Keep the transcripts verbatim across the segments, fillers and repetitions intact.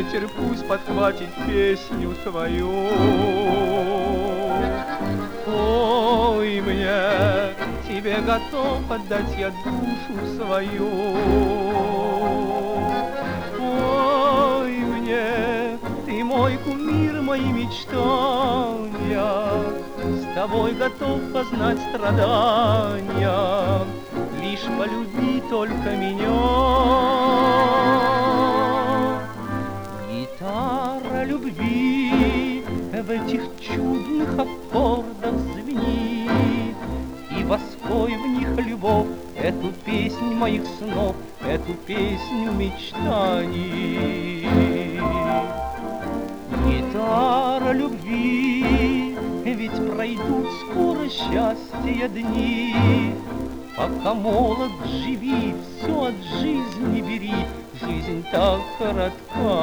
ветер пусть подхватит песню твою. Ой, мне тебе готов отдать я душу свою. Ой, мне ты мой кумир, мои мечтания, с тобой готов познать страдания, лишь полюби только меня. Гитара любви в этих чудных аккордах звенит, и воспой в них любовь, эту песнь моих снов, эту песню мечтаний. Гитара любви, ведь пройдут скоро счастья дни. Пока молод, живи, все от жизни бери, жизнь так коротка.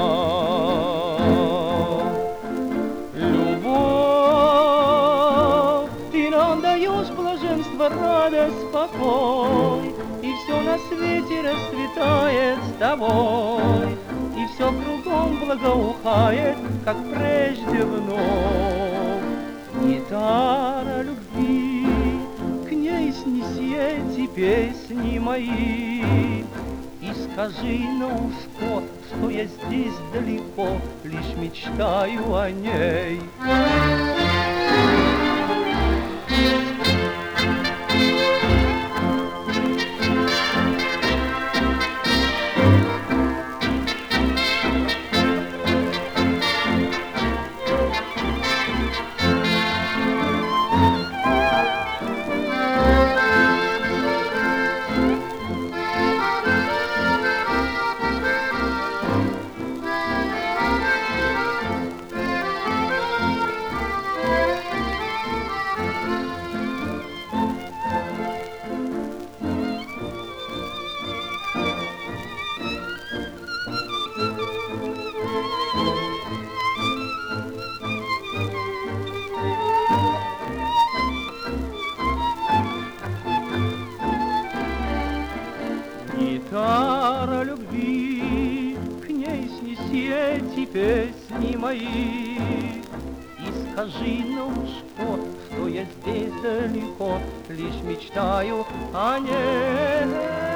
Любовь, ты нам даешь блаженство, радость, покой, и все на свете расцветает с тобой, и все кругом благоухает, как прежде вновь. Гитара любви, к ней снеси эти песни мои, и скажи на ушко, что я здесь далеко, лишь мечтаю о ней. Гитара любви, к ней снеси эти песни мои, и скажи на ушко, что я здесь далеко, лишь мечтаю о ней.